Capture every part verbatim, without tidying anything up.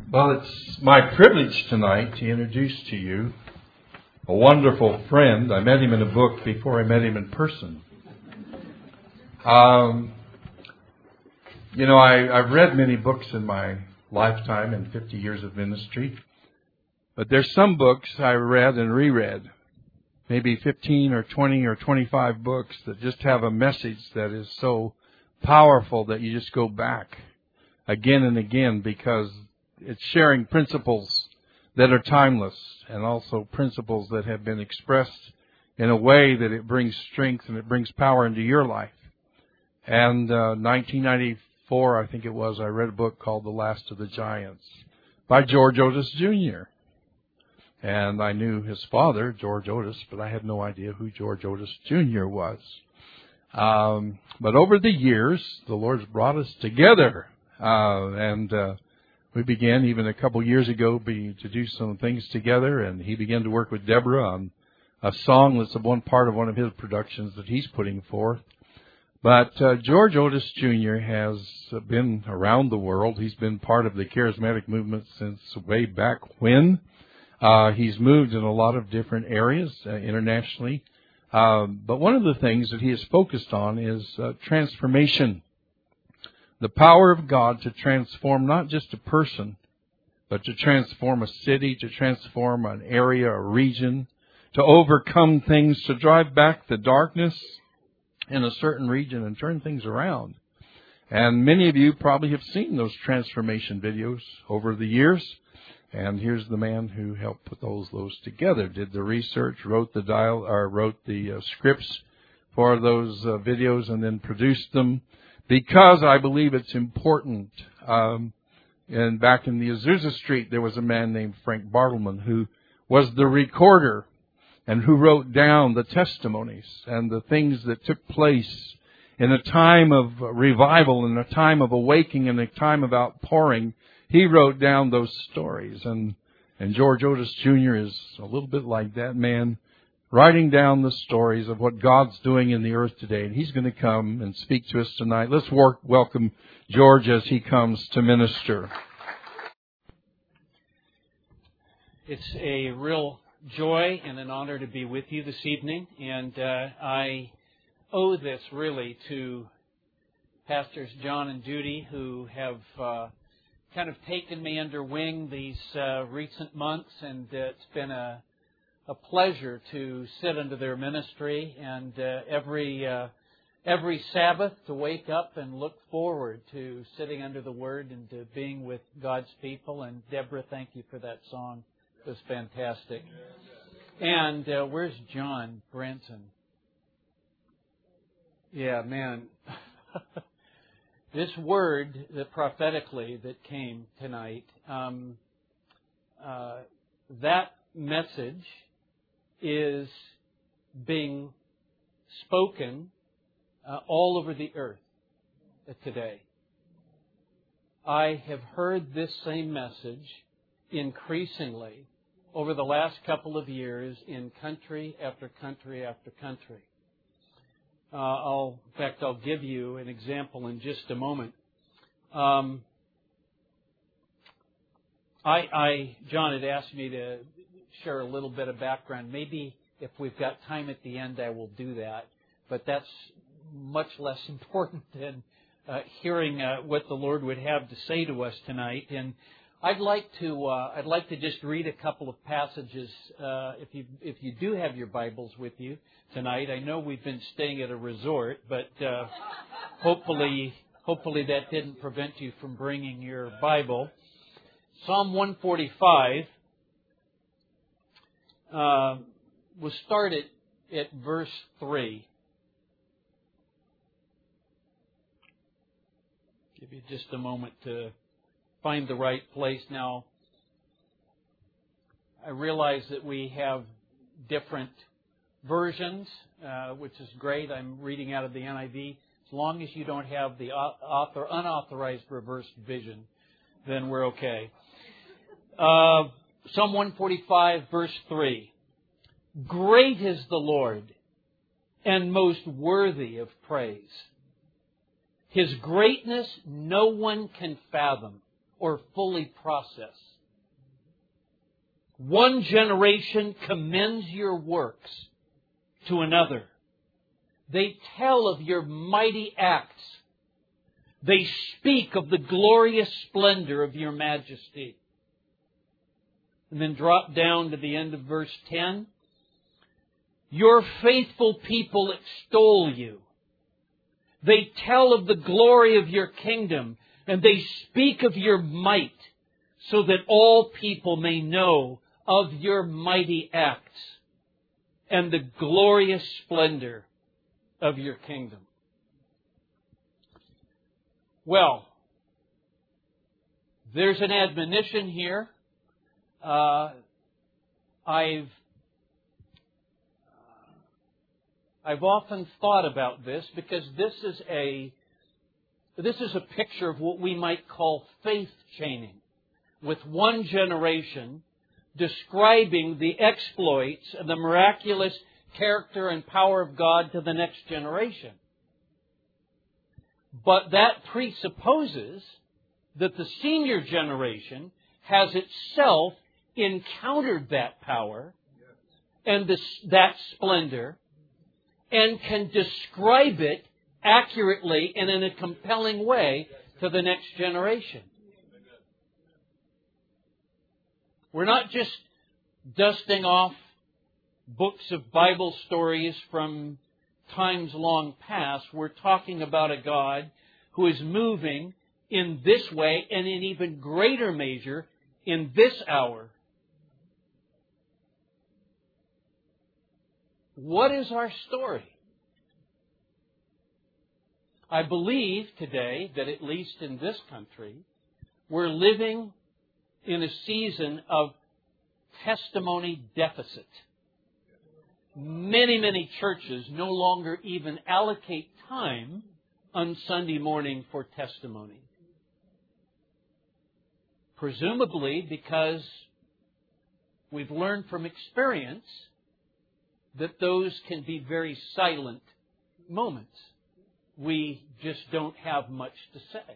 Well, it's my privilege tonight to introduce to you a wonderful friend. I met him in a book before I met him in person. Um, you know, I, I've read many books in my lifetime and fifty years of ministry. But there's some books I read and reread. Maybe fifteen or twenty or twenty-five books that just have a message that is so powerful that you just go back again and again because it's sharing principles that are timeless and also principles that have been expressed in a way that it brings strength and it brings power into your life. And uh, nineteen ninety-four, I think it was, I read a book called The Last of the Giants by George Otis Junior And I knew his father, George Otis, but I had no idea who George Otis Junior was. Um, but over the years, the Lord's brought us together. Uh, and uh, we began even a couple years ago be, to do some things together. And he began to work with Deborah on a song that's one part of one of his productions that he's putting forth. But uh, George Otis Junior has been around the world. He's been part of the charismatic movement since way back when. Uh, he's moved in a lot of different areas uh, internationally. Um, but one of the things that he is focused on is uh, transformation. The power of God to transform not just a person, but to transform a city, to transform an area, a region, to overcome things, to drive back the darkness in a certain region and turn things around. And many of you probably have seen those transformation videos over the years. And here's the man who helped put those those together, did the research, wrote the dial, or wrote the uh, scripts for those uh, videos, and then produced them. Because I believe it's important. Um, and back in the Azusa Street, there was a man named Frank Bartleman who was the recorder and who wrote down the testimonies and the things that took place in a time of revival, in a time of awakening, in a time of outpouring. He wrote down those stories, and, and George Otis Junior is a little bit like that man, writing down the stories of what God's doing in the earth today. And he's going to come and speak to us tonight. Let's work, welcome George as he comes to minister. It's a real joy and an honor to be with you this evening, and uh, I owe this really to Pastors John and Judy, who have uh, kind of taken me under wing these uh, recent months, and uh, it's been a, a pleasure to sit under their ministry, and uh, every uh, every Sabbath to wake up and look forward to sitting under the Word and to being with God's people. And Deborah, thank you for that song. It was fantastic. And uh, where's John Branson? Yeah, man. This word that prophetically that came tonight, um, uh, that message is being spoken uh, all over the earth today. I have heard this same message increasingly over the last couple of years in country after country after country. Uh, I'll, in fact, I'll give you an example in just a moment. Um, I, I, John had asked me to share a little bit of background. Maybe if we've got time at the end, I will do that. But that's much less important than uh, hearing uh, what the Lord would have to say to us tonight. And I'd like to, uh, I'd like to just read a couple of passages. Uh, if you, if you do have your Bibles with you tonight, I know we've been staying at a resort, but uh, hopefully, hopefully that didn't prevent you from bringing your Bible. Psalm one forty-five. Uh, we'll start at, at verse three. Give you just a moment to find the right place. Now, I realize that we have different versions, uh, which is great. I'm reading out of the N I V. As long as you don't have the author, unauthorized reversed vision, then we're okay. Uh, Psalm one forty-five, verse three. Great is the Lord, and most worthy of praise. His greatness no one can fathom, or fully process. One generation commends your works to another. They tell of your mighty acts. They speak of the glorious splendor of your majesty. And then drop down to the end of verse ten. Your faithful people extol you. They tell of the glory of your kingdom, and they speak of your might, so that all people may know of your mighty acts and the glorious splendor of your kingdom. Well, there's an admonition here. Uh, I've I've often thought about this because this is a this is a picture of what we might call faith chaining, with one generation describing the exploits and the miraculous character and power of God to the next generation. But that presupposes that the senior generation has itself encountered that power and this, that splendor and can describe it accurately and in a compelling way to the next generation. We're not just dusting off books of Bible stories from times long past. We're talking about a God who is moving in this way and in even greater measure in this hour. What is our story? I believe today that at least in this country, we're living in a season of testimony deficit. Many, many churches no longer even allocate time on Sunday morning for testimony. Presumably because we've learned from experience that those can be very silent moments. We just don't have much to say.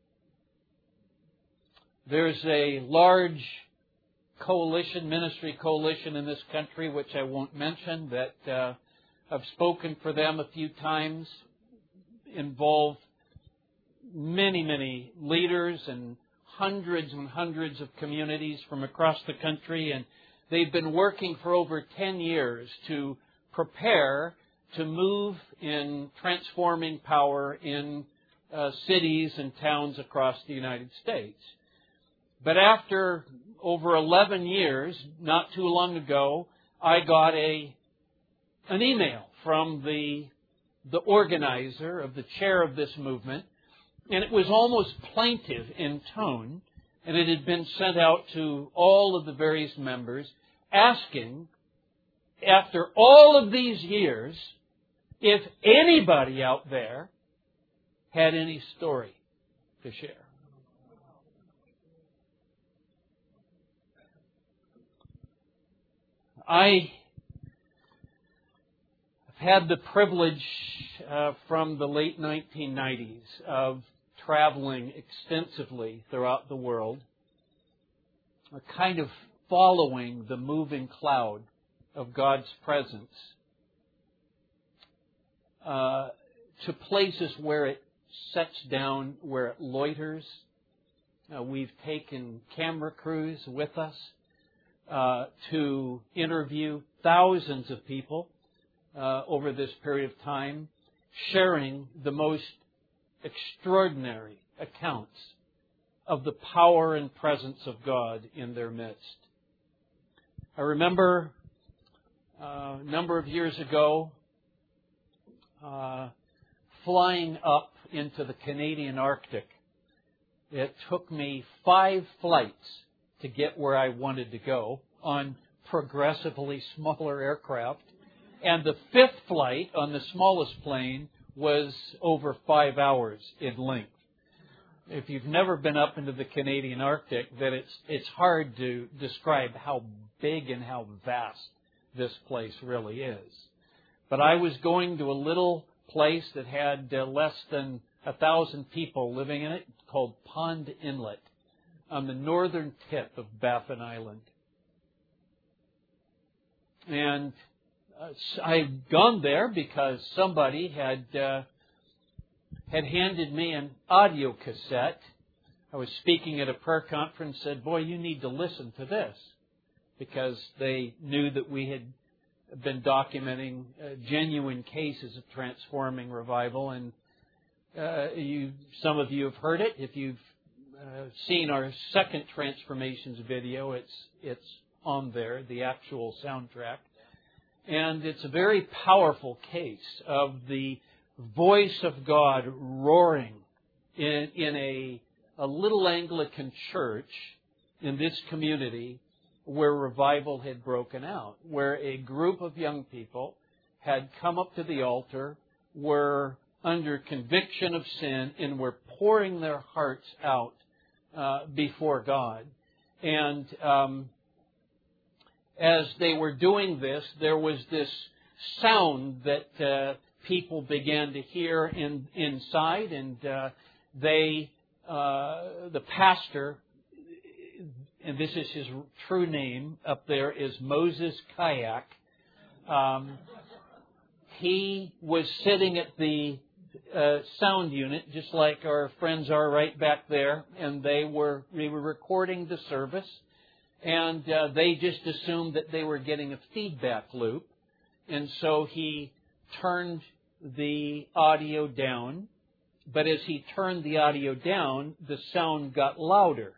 There's a large coalition, ministry coalition in this country, which I won't mention, that uh, I've spoken for them a few times, involve many, many leaders and hundreds and hundreds of communities from across the country, and they've been working for over ten years to prepare to move in transforming power in uh, cities and towns across the United States. But after over eleven years, not too long ago, I got a an email from the the organizer, of the chair of this movement, and it was almost plaintive in tone, and it had been sent out to all of the various members, asking, after all of these years, if anybody out there had any story to share. I have had the privilege uh, from the late nineteen nineties of traveling extensively throughout the world, a kind of following the moving cloud of God's presence uh, to places where it sets down, where it loiters. Uh, we've taken camera crews with us uh, to interview thousands of people uh, over this period of time, sharing the most extraordinary accounts of the power and presence of God in their midst. I remember uh, a number of years ago uh, flying up into the Canadian Arctic. It took me five flights to get where I wanted to go on progressively smaller aircraft. And the fifth flight on the smallest plane was over five hours in length. If you've never been up into the Canadian Arctic, then it's it's hard to describe how big and how vast this place really is. But I was going to a little place that had uh, less than a thousand people living in it, called Pond Inlet, on the northern tip of Baffin Island. And uh, I'd gone there because somebody had uh, had handed me an audio cassette. I was speaking at a prayer conference, said, boy, you need to listen to this, because they knew that we had been documenting uh, genuine cases of transforming revival. And uh, you, some of you have heard it. If you've uh, seen our second Transformations video, it's it's on there, the actual soundtrack. And it's a very powerful case of the voice of God roaring in, in a, a little Anglican church in this community where revival had broken out, where a group of young people had come up to the altar, were under conviction of sin, and were pouring their hearts out uh, before God. And um, as they were doing this, there was this sound that uh, people began to hear in, inside, and uh, they, uh, the pastor, and this is his true name up there, is Moses Kayak. Um, he was sitting at the uh, sound unit, just like our friends are right back there, and they were we were recording the service, and uh, they just assumed that they were getting a feedback loop, and so he turned the audio down. But as he turned the audio down, the sound got louder.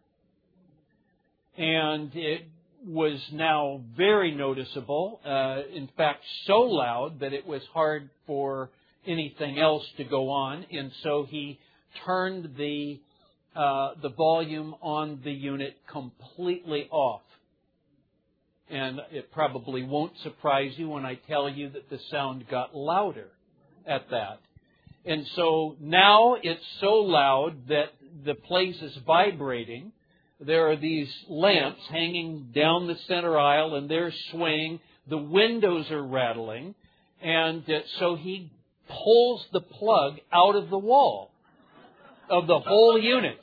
And it was now very noticeable, uh, in fact, so loud that it was hard for anything else to go on. And so he turned the uh, the volume on the unit completely off. And it probably won't surprise you when I tell you that the sound got louder at that. And so now it's so loud that the place is vibrating. There are these lamps hanging down the center aisle, and they're swaying. The windows are rattling. And uh, so he pulls the plug out of the wall of the whole unit.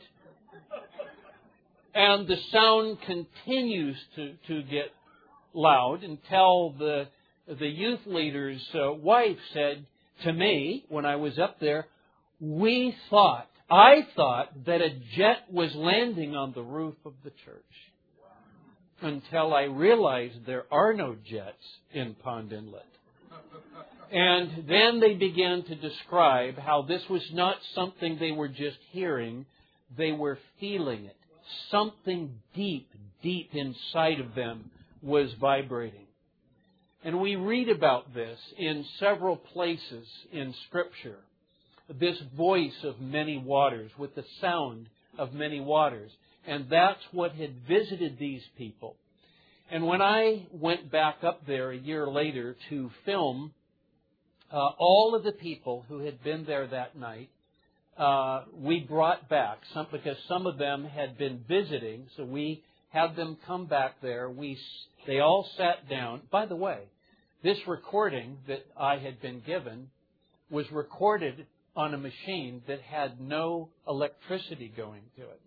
And the sound continues to, to get loud until the, the youth leader's uh, wife said to me when I was up there, we thought, I thought that a jet was landing on the roof of the church, until I realized there are no jets in Pond Inlet. And then they began to describe how this was not something they were just hearing, they were feeling it. Something deep, deep inside of them was vibrating. And we read about this in several places in Scripture. This voice of many waters, with the sound of many waters. And that's what had visited these people. And when I went back up there a year later to film uh, all of the people who had been there that night, uh, we brought back some, because some of them had been visiting, so we had them come back there. We They all sat down. By the way, this recording that I had been given was recorded on a machine that had no electricity going to it.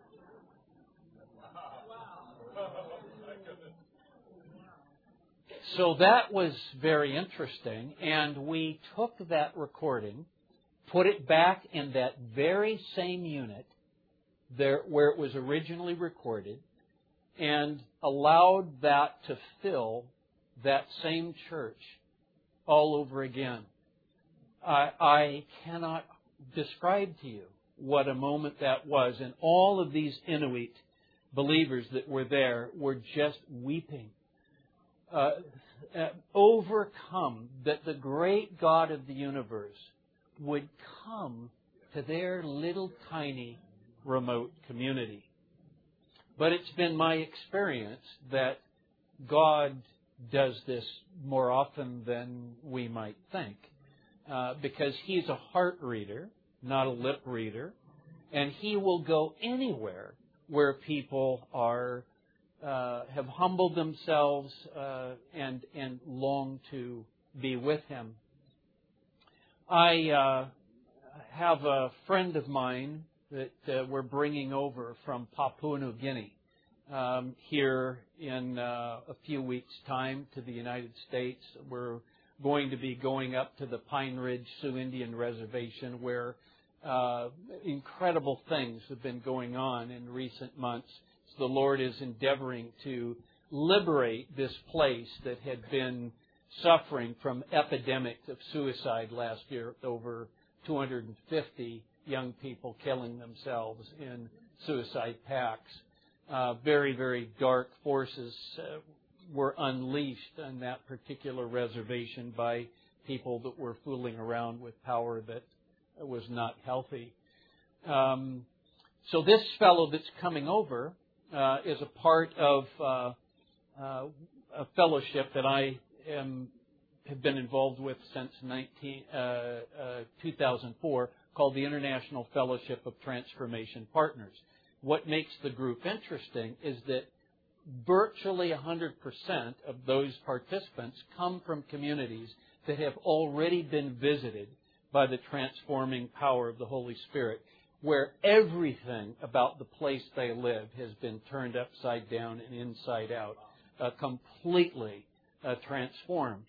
So that was very interesting, and we took that recording, put it back in that very same unit there where it was originally recorded, and allowed that to fill that same church all over again. I, I cannot describe to you what a moment that was. And all of these Inuit believers that were there were just weeping, uh, uh, overcome that the great God of the universe would come to their little tiny remote community. But it's been my experience that God does this more often than we might think. Uh, because He's a heart reader, not a lip reader, and He will go anywhere where people are uh, have humbled themselves uh, and and long to be with Him. I uh, have a friend of mine that uh, we're bringing over from Papua New Guinea um, here in uh, a few weeks' time to the United States. We're going to be going up to the Pine Ridge Sioux Indian Reservation, where uh, incredible things have been going on in recent months. So the Lord is endeavoring to liberate this place that had been suffering from epidemics of suicide last year, with over two hundred fifty young people killing themselves in suicide pacts. Uh, very, very dark forces uh, were unleashed on that particular reservation by people that were fooling around with power that was not healthy. Um, so this fellow that's coming over uh, is a part of uh, uh, a fellowship that I am have been involved with since nineteen, uh, uh, two thousand four, called the International Fellowship of Transformation Partners. What makes the group interesting is that virtually one hundred percent of those participants come from communities that have already been visited by the transforming power of the Holy Spirit, where everything about the place they live has been turned upside down and inside out, uh, completely uh, transformed.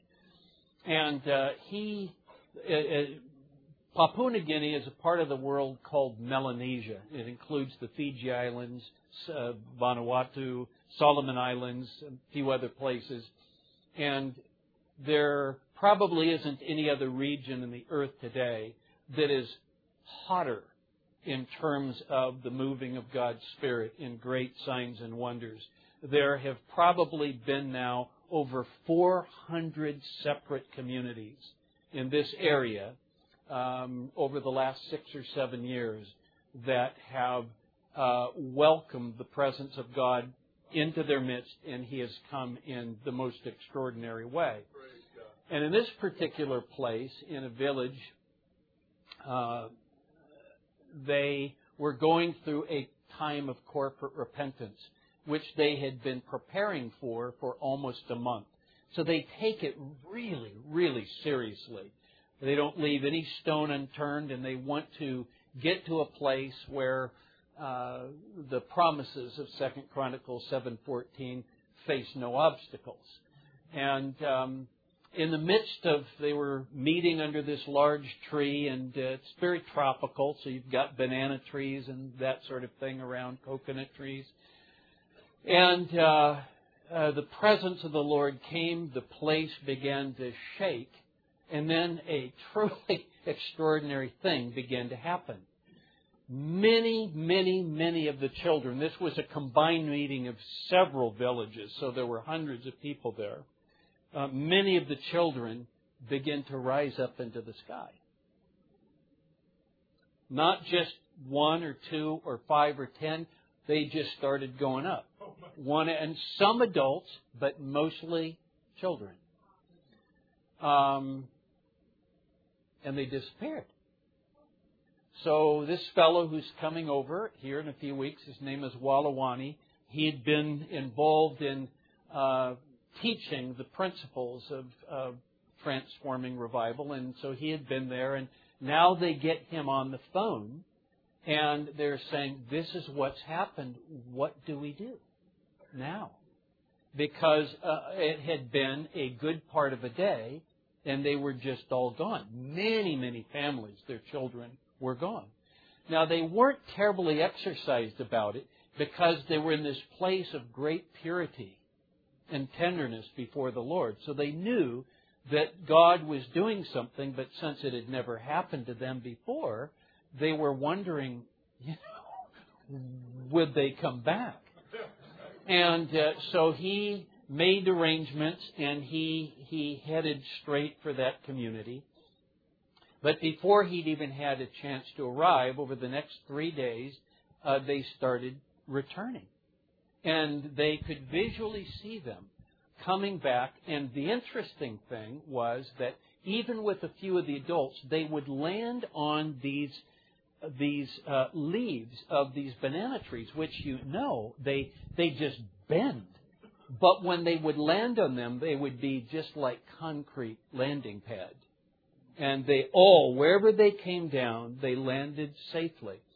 And uh, he, uh, uh, Papua New Guinea is a part of the world called Melanesia. It includes the Fiji Islands, uh, Vanuatu, Solomon Islands, a few other places. And there probably isn't any other region in the earth today that is hotter in terms of the moving of God's Spirit in great signs and wonders. There have probably been now over four hundred separate communities in this area um, over the last six or seven years that have uh, welcomed the presence of God into their midst, and He has come in the most extraordinary way. And in this particular place, in a village, uh, they were going through a time of corporate repentance, which they had been preparing for for almost a month. So they take it really, really seriously. They don't leave any stone unturned, and they want to get to a place where uh, the promises of Second Chronicles seven fourteen face no obstacles. And um, in the midst of, they were meeting under this large tree, and uh, it's very tropical, so you've got banana trees and that sort of thing around, coconut trees. And uh, uh, the presence of the Lord came, the place began to shake, and then a truly extraordinary thing began to happen. Many, many, many of the children, this was a combined meeting of several villages, so there were hundreds of people there. Uh, many of the children began to rise up into the sky. Not just one or two or five or ten, they just started going up. One and some adults, but mostly children. Um, and they disappeared. So this fellow who's coming over here in a few weeks, his name is Walawani. He had been involved in uh, teaching the principles of uh, transforming revival, and so he had been there. And now they get him on the phone, and they're saying, "This is what's happened. What do we do now?" Because uh, it had been a good part of a day, and they were just all gone. Many, many families, their children were gone. Now, they weren't terribly exercised about it because they were in this place of great purity and tenderness before the Lord. So they knew that God was doing something, but since it had never happened to them before, they were wondering, you know, would they come back? And uh, so he made arrangements, and he he headed straight for that community. But before he'd even had a chance to arrive, over the next three days, uh, they started returning. And they could visually see them coming back. And the interesting thing was that even with a few of the adults, they would land on these these uh, leaves of these banana trees, which, you know, they they just bend. But when they would land on them, they would be just like concrete landing pads. And they all, wherever they came down, they landed safely.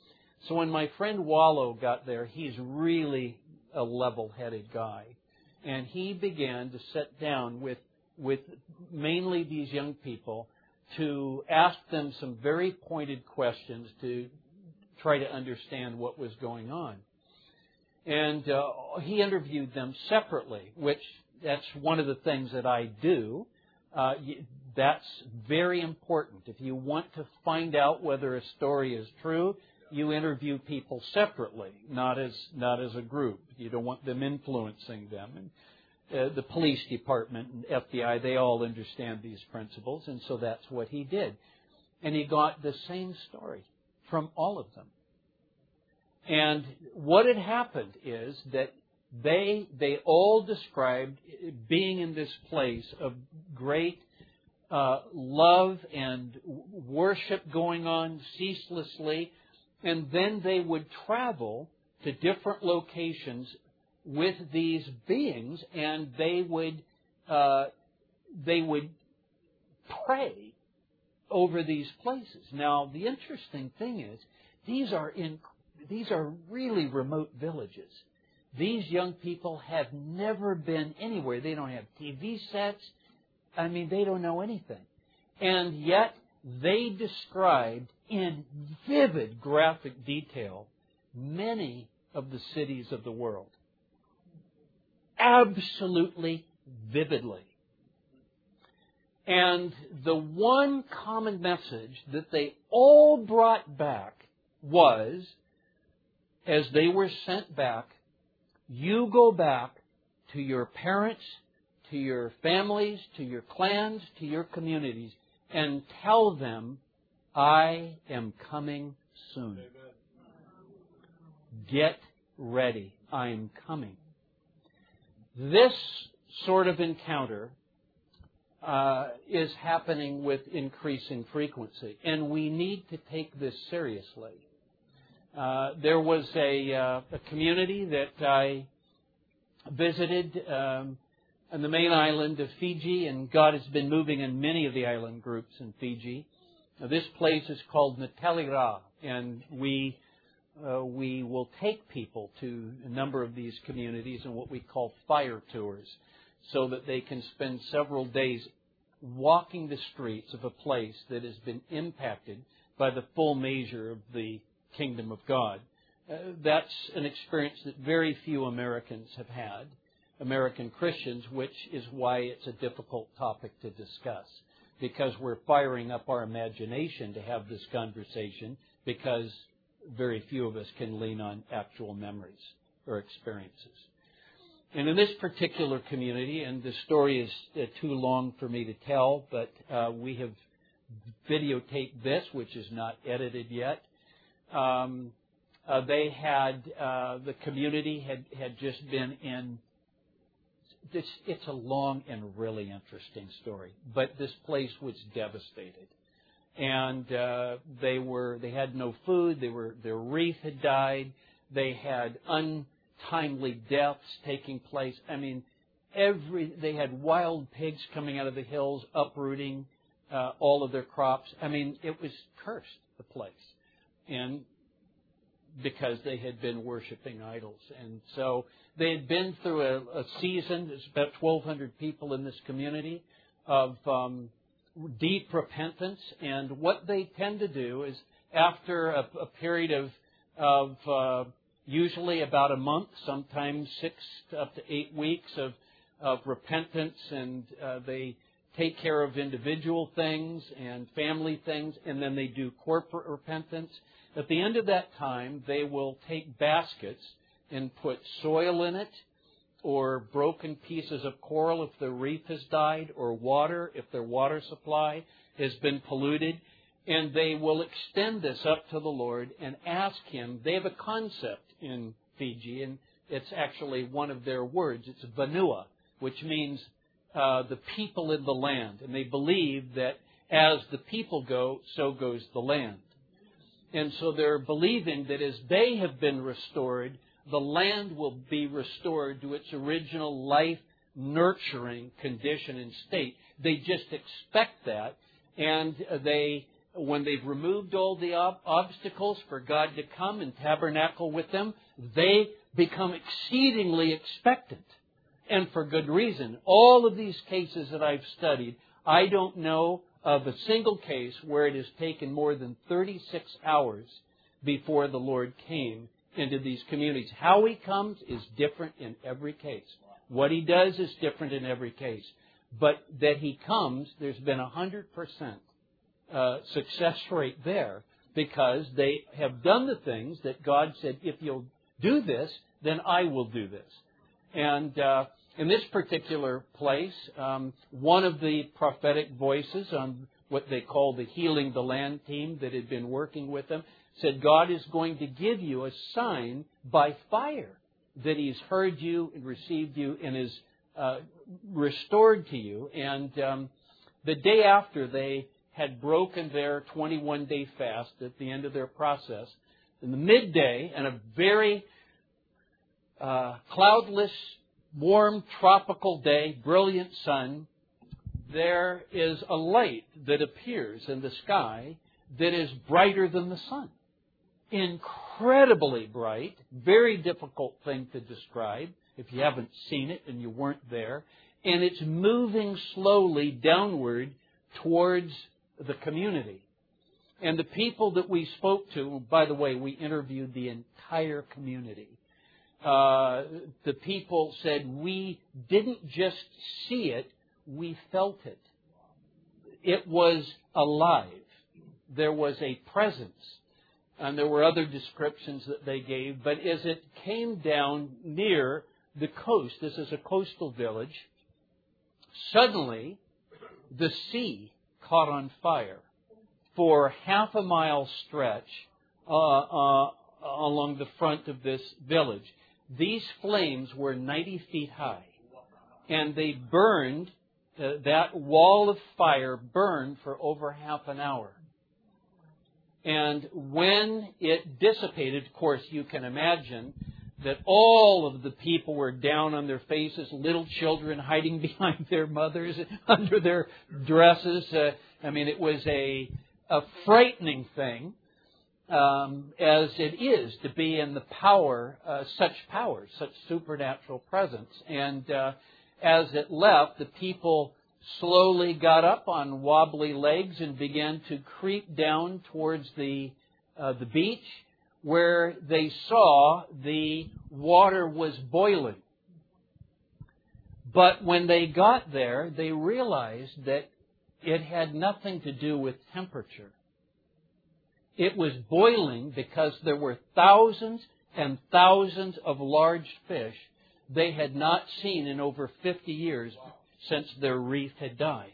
So when my friend Wallow got there, he's really a level-headed guy. And he began to sit down with, with mainly these young people to ask them some very pointed questions to try to understand what was going on. And uh, he interviewed them separately, which that's one of the things that I do. Uh, that's very important. If you want to find out whether a story is true, you interview people separately, not as not as a group. You don't want them influencing them. And uh, the police department and F B I, they all understand these principles, and so that's what he did. And he got the same story from all of them. And what had happened is that they they all described being in this place of great uh, love and worship going on ceaselessly, and then they would travel to different locations with these beings, and they would uh, they would pray over these places. Now, the interesting thing is these are in these are really remote villages. These young people have never been anywhere. They don't have T V sets. I mean, they don't know anything. And yet, they described in vivid graphic detail many of the cities of the world. Absolutely vividly. And the one common message that they all brought back was, as they were sent back, you go back to your parents, to your families, to your clans, to your communities, and tell them, I am coming soon. Amen. Get ready. I am coming. This sort of encounter uh, is happening with increasing frequency, and we need to take this seriously. Uh, there was a, uh, a community that I visited um, on the main island of Fiji, and God has been moving in many of the island groups in Fiji. Now, this place is called Natalira, and we uh, we will take people to a number of these communities in what we call fire tours, so that they can spend several days walking the streets of a place that has been impacted by the full measure of the Kingdom of God. Uh, that's an experience that very few Americans have had, American Christians, which is why it's a difficult topic to discuss, because we're firing up our imagination to have this conversation, because very few of us can lean on actual memories or experiences. And in this particular community, and the story is uh, too long for me to tell, but uh, we have videotaped this, which is not edited yet. Um, uh, they had, uh, the community had, had just been in, this, it's a long and really interesting story, but this place was devastated. And uh, they were, they had no food, they were, their reef had died, they had untimely deaths taking place. I mean, every, they had wild pigs coming out of the hills, uprooting uh, all of their crops. I mean, it was cursed, the place. And because they had been worshiping idols. And so they had been through a, a season, there's about twelve hundred people in this community, of um, deep repentance. And what they tend to do is, after a, a period of, of uh, usually about a month, sometimes six to up to eight weeks of, of repentance, and uh, they take care of individual things and family things, and then they do corporate repentance. At the end of that time, they will take baskets and put soil in it, or broken pieces of coral if the reef has died, or water if their water supply has been polluted. And they will extend this up to the Lord and ask Him. They have a concept in Fiji, and it's actually one of their words. It's Vanua, which means uh, the people in the land. And they believe that as the people go, so goes the land. And so they're believing that as they have been restored, the land will be restored to its original life-nurturing condition and state. They just expect that, and they when they've removed all the ob- obstacles for God to come and tabernacle with them, they become exceedingly expectant. And for good reason. All of these cases that I've studied, I don't know of a single case where it has taken more than thirty-six hours before the Lord came into these communities. How He comes is different in every case. What He does is different in every case. But that He comes, there's been a one hundred percent uh, success rate there because they have done the things that God said, if you'll do this, then I will do this. And uh, in this particular place, um, one of the prophetic voices on what they call the Healing the Land team that had been working with them said, God is going to give you a sign by fire that He's heard you and received you and is uh, restored to you. And um, the day after they had broken their twenty-one day fast at the end of their process, in the midday, and a very uh, cloudless, warm, tropical day, brilliant sun, there is a light that appears in the sky that is brighter than the sun. Incredibly bright, very difficult thing to describe if you haven't seen it and you weren't there. And it's moving slowly downward towards the community. And the people that we spoke to, by the way, we interviewed the entire community. Uh, the people said, we didn't just see it, we felt it. It was alive. There was a presence. And there were other descriptions that they gave. But as it came down near the coast, this is a coastal village, suddenly the sea caught on fire for half a mile stretch uh, uh, along the front of this village. These flames were ninety feet high, and they burned, uh, that wall of fire burned for over half an hour. And when it dissipated, of course, you can imagine that all of the people were down on their faces, little children hiding behind their mothers, under their dresses. Uh, I mean, it was a, a frightening thing. Um, as it is to be in the power, uh, such power, such supernatural presence. And uh, as it left, the people slowly got up on wobbly legs and began to creep down towards the uh, the beach, where they saw the water was boiling. But when they got there, they realized that it had nothing to do with temperature. It was boiling because there were thousands and thousands of large fish they had not seen in over fifty years since their reef had died.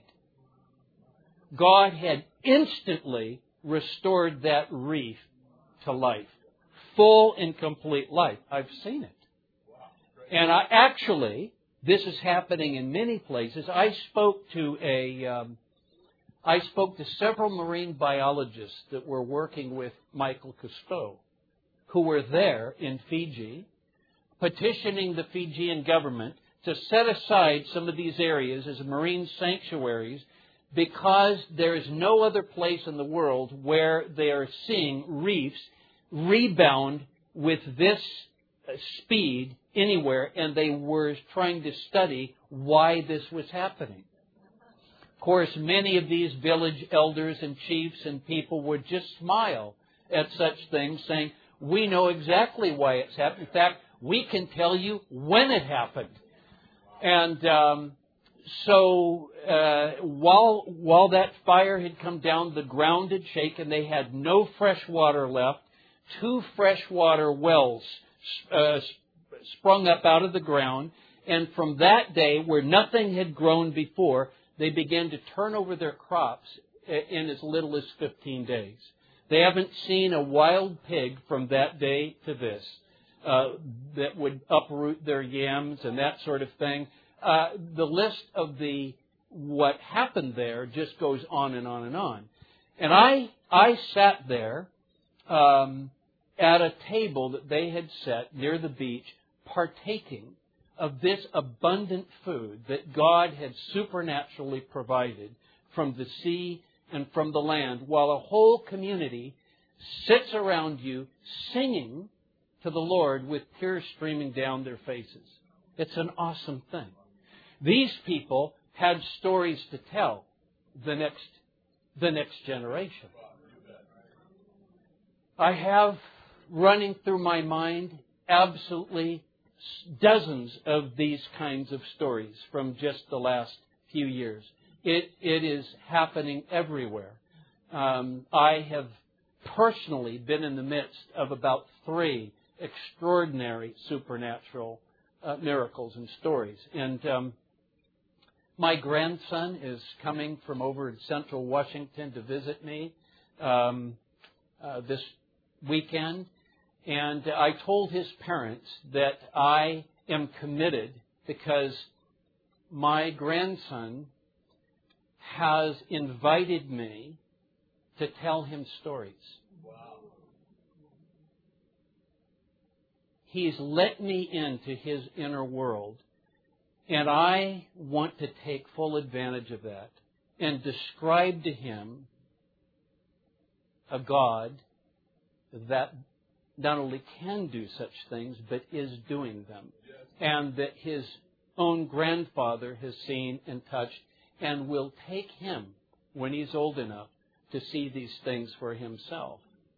God had instantly restored that reef to life. Full and complete life. I've seen it. And I actually, this is happening in many places. I spoke to a... Um, I spoke to several marine biologists that were working with Michael Cousteau, who were there in Fiji, petitioning the Fijian government to set aside some of these areas as marine sanctuaries because there is no other place in the world where they are seeing reefs rebound with this speed anywhere, and they were trying to study why this was happening. Of course, many of these village elders and chiefs and people would just smile at such things, saying, we know exactly why it's happened. In fact, we can tell you when it happened. And um, so uh, while while that fire had come down, the ground had shaken. They had no fresh water left. Two freshwater wells uh, sprung up out of the ground. And from that day, where nothing had grown before, they began to turn over their crops in as little as fifteen days. They haven't seen a wild pig from that day to this uh, that would uproot their yams and that sort of thing. Uh, the list of the what happened there just goes on and on and on. And I I sat there um, at a table that they had set near the beach, partaking of this abundant food that God had supernaturally provided from the sea and from the land, while a whole community sits around you singing to the Lord with tears streaming down their faces. It's an awesome thing. These people had stories to tell the next, the next generation. I have running through my mind absolutely dozens of these kinds of stories from just the last few years. It, it is happening everywhere. Um, I have personally been in the midst of about three extraordinary supernatural uh, miracles and stories. And um, my grandson is coming from over in central Washington to visit me um, uh, this weekend. And I told his parents that I am committed because my grandson has invited me to tell him stories. Wow. He's let me into his inner world, and I want to take full advantage of that and describe to him a God that not only can do such things, but is doing them. Yes. And that his own grandfather has seen and touched and will take him when he's old enough to see these things for himself.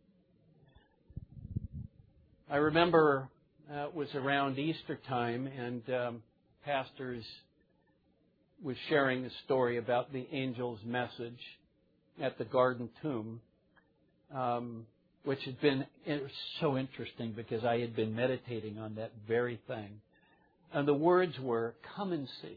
I remember uh, it was around Easter time, and um, pastors was sharing a story about the angel's message at the garden tomb. Um, which had been it was so interesting because I had been meditating on that very thing. And the words were, "Come and see."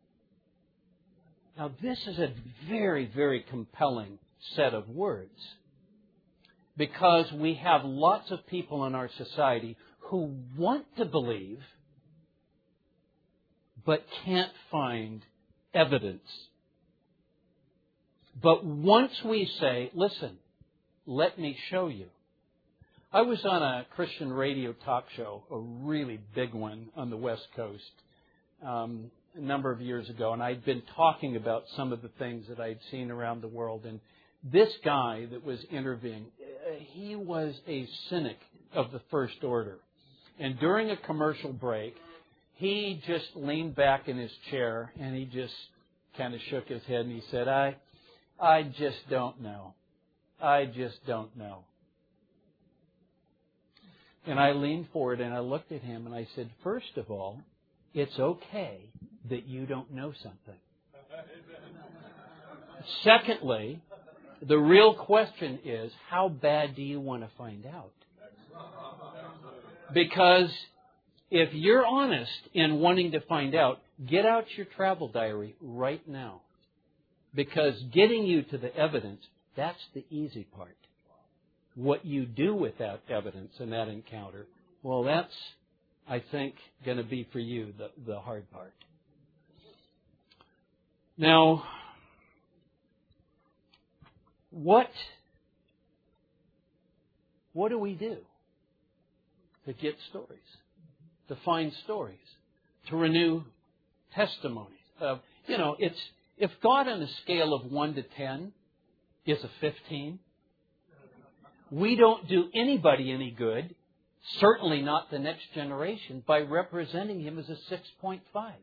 Now, this is a very, very compelling set of words because we have lots of people in our society who want to believe but can't find evidence. But once we say, listen, let me show you. I was on a Christian radio talk show, a really big one on the West Coast, um, a number of years ago, and I'd been talking about some of the things that I'd seen around the world. And this guy that was interviewing, he was a cynic of the first order. And during a commercial break, he just leaned back in his chair and he just kind of shook his head and he said, I, I just don't know. I just don't know. And I leaned forward and I looked at him and I said, first of all, it's okay that you don't know something. Secondly, the real question is, how bad do you want to find out? Because if you're honest in wanting to find out, get out your travel diary right now. Because getting you to the evidence, that's the easy part. What you do with that evidence and that encounter, well, that's, I think, going to be for you the, the hard part. Now, what, what do we do to get stories, to find stories, to renew testimonies? Uh, you know, it's if God on a scale of one to ten is a fifteen, we don't do anybody any good, certainly not the next generation, by representing him as a six point five.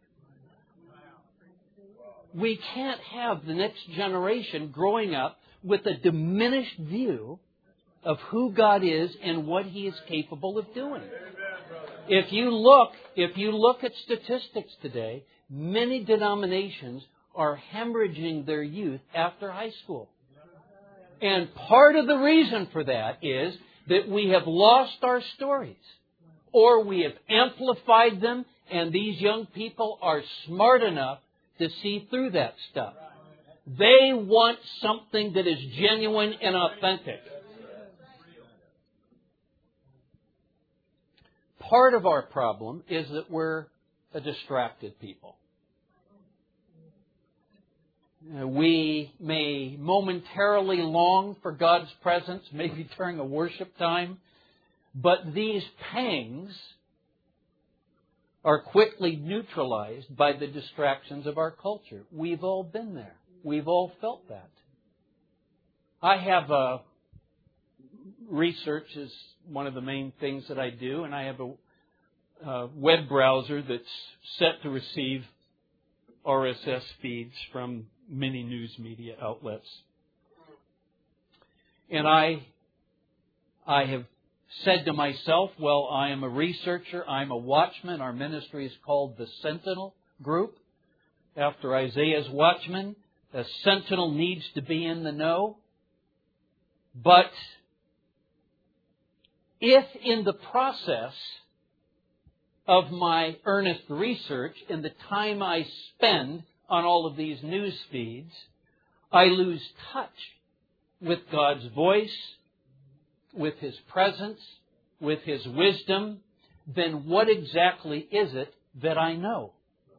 We can't have the next generation growing up with a diminished view of who God is and what He is capable of doing. If you look, if you look at statistics today, many denominations are hemorrhaging their youth after high school. And part of the reason for that is that we have lost our stories, or we have amplified them, and these young people are smart enough to see through that stuff. They want something that is genuine and authentic. Part of our problem is that we're a distracted people. We may momentarily long for God's presence, maybe during a worship time, but these pangs are quickly neutralized by the distractions of our culture. We've all been there. We've all felt that. I have a research is one of the main things that I do, and I have a, a web browser that's set to receive R S S feeds from many news media outlets. And I, I have said to myself, well, I am a researcher, I'm a watchman. Our ministry is called the Sentinel Group. After Isaiah's watchman, a sentinel needs to be in the know. But if in the process of my earnest research and the time I spend on all of these news feeds, I lose touch with God's voice, with His presence, with His wisdom, then what exactly is it that I know?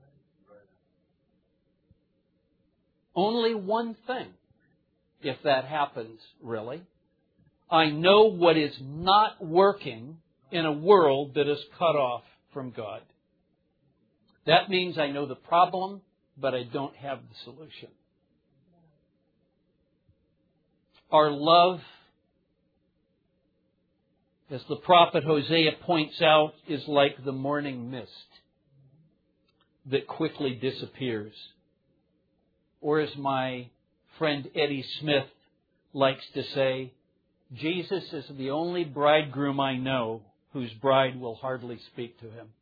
Only one thing, if that happens, really. I know what is not working in a world that is cut off from God. That means I know the problem, but I don't have the solution. Our love, as the prophet Hosea points out, is like the morning mist that quickly disappears. Or as my friend Eddie Smith likes to say, Jesus is the only bridegroom I know whose bride will hardly speak to him.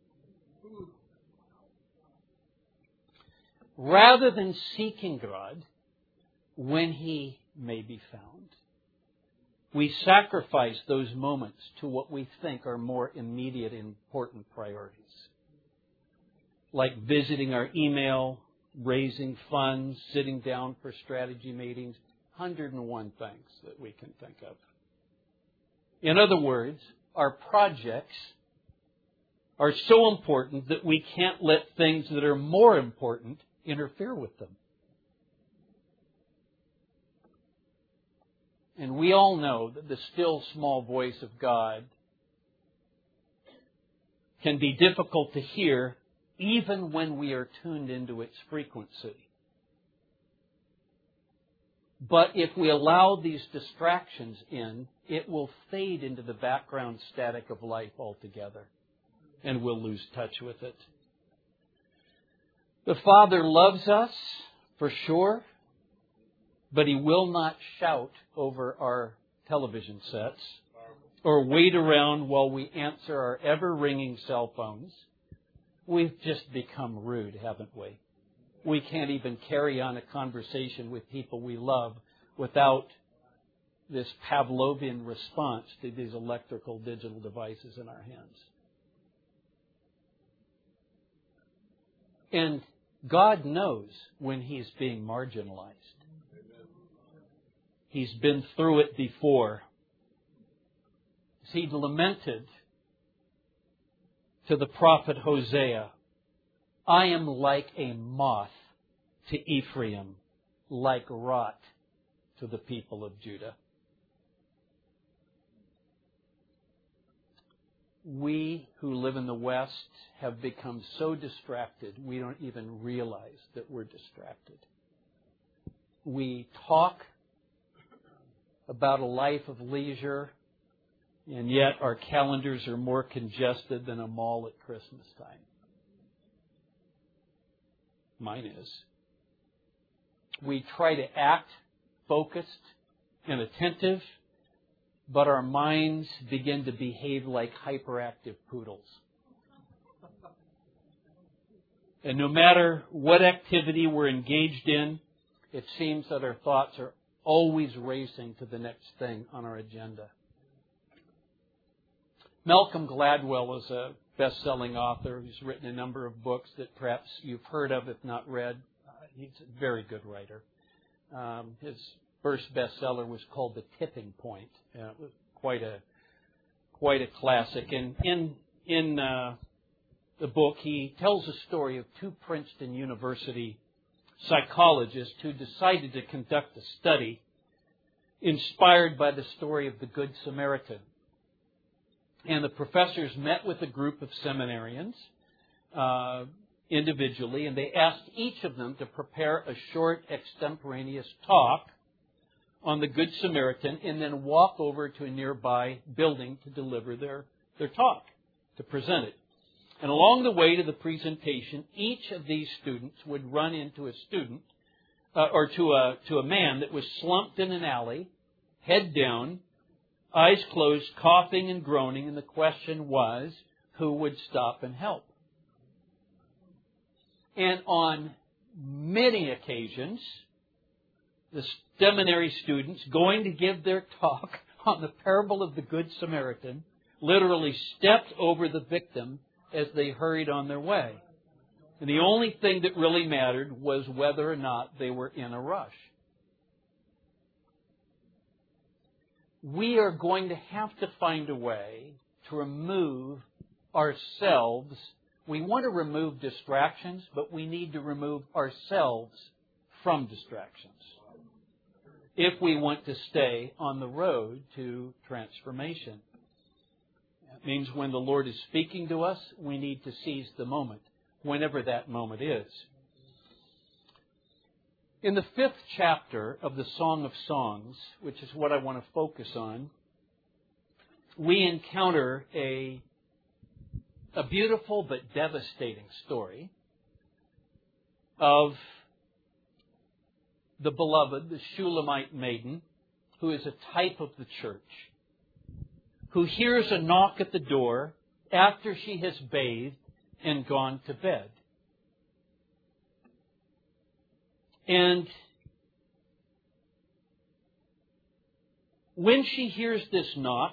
Rather than seeking God when He may be found, we sacrifice those moments to what we think are more immediate and important priorities. Like visiting our email, raising funds, sitting down for strategy meetings, one hundred and one things that we can think of. In other words, our projects are so important that we can't let things that are more important interfere with them. And we all know that the still small voice of God can be difficult to hear even when we are tuned into its frequency. But if we allow these distractions in, it will fade into the background static of life altogether, and we'll lose touch with it. The Father loves us, for sure, but He will not shout over our television sets or wait around while we answer our ever-ringing cell phones. We've just become rude, haven't we? We can't even carry on a conversation with people we love without this Pavlovian response to these electrical digital devices in our hands. And God knows when He's being marginalized. He's been through it before. He lamented to the prophet Hosea, I am like a moth to Ephraim, like rot to the people of Judah. We who live in the West have become so distracted, we don't even realize that we're distracted. We talk about a life of leisure, and yet our calendars are more congested than a mall at Christmas time. Mine is. We try to act focused and attentive, but our minds begin to behave like hyperactive poodles. And no matter what activity we're engaged in, it seems that our thoughts are always racing to the next thing on our agenda. Malcolm Gladwell is a best-selling author who's written a number of books that perhaps you've heard of, if not read. Uh, he's a very good writer. Um, his first bestseller was called The Tipping Point. Uh, it was quite a quite a classic. And in in uh, the book, he tells a story of two Princeton University psychologists who decided to conduct a study inspired by the story of the Good Samaritan. And the professors met with a group of seminarians uh, individually, and they asked each of them to prepare a short extemporaneous talk on the Good Samaritan and then walk over to a nearby building to deliver their, their talk, to present it. And along the way to the presentation, each of these students would run into a student uh, or to a to a man that was slumped in an alley, head down, eyes closed, coughing and groaning, and the question was, who would stop and help? And on many occasions, the seminary students going to give their talk on the parable of the Good Samaritan literally stepped over the victim as they hurried on their way. And the only thing that really mattered was whether or not they were in a rush. We are going to have to find a way to remove ourselves. We want to remove distractions, but we need to remove ourselves from distractions if we want to stay on the road to transformation. It means when the Lord is speaking to us, we need to seize the moment, whenever that moment is. In the fifth chapter of the Song of Songs, which is what I want to focus on, we encounter a, a beautiful but devastating story of the beloved, the Shulamite maiden, who is a type of the church, who hears a knock at the door after she has bathed and gone to bed. And when she hears this knock,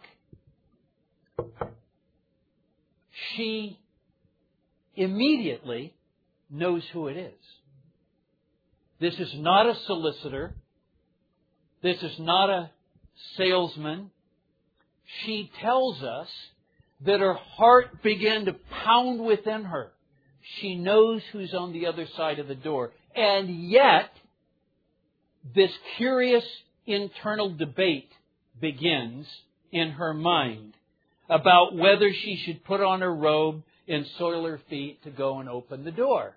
she immediately knows who it is. This is not a solicitor. This is not a salesman. She tells us that her heart began to pound within her. She knows who's on the other side of the door. And yet, this curious internal debate begins in her mind about whether she should put on her robe and soil her feet to go and open the door.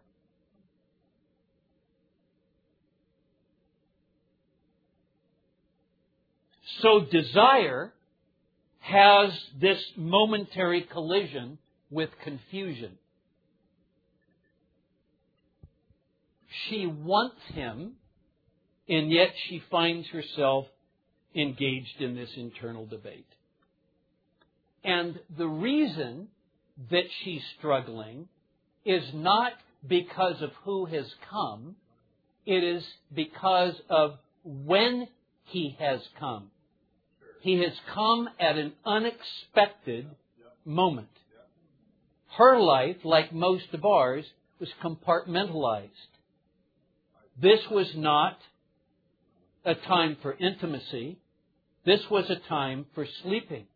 So desire has this momentary collision with confusion. She wants him, and yet she finds herself engaged in this internal debate. And the reason that she's struggling is not because of who has come. It is because of when he has come. He has come at an unexpected moment. Her life, like most of ours, was compartmentalized. This was not a time for intimacy. This was a time for sleeping.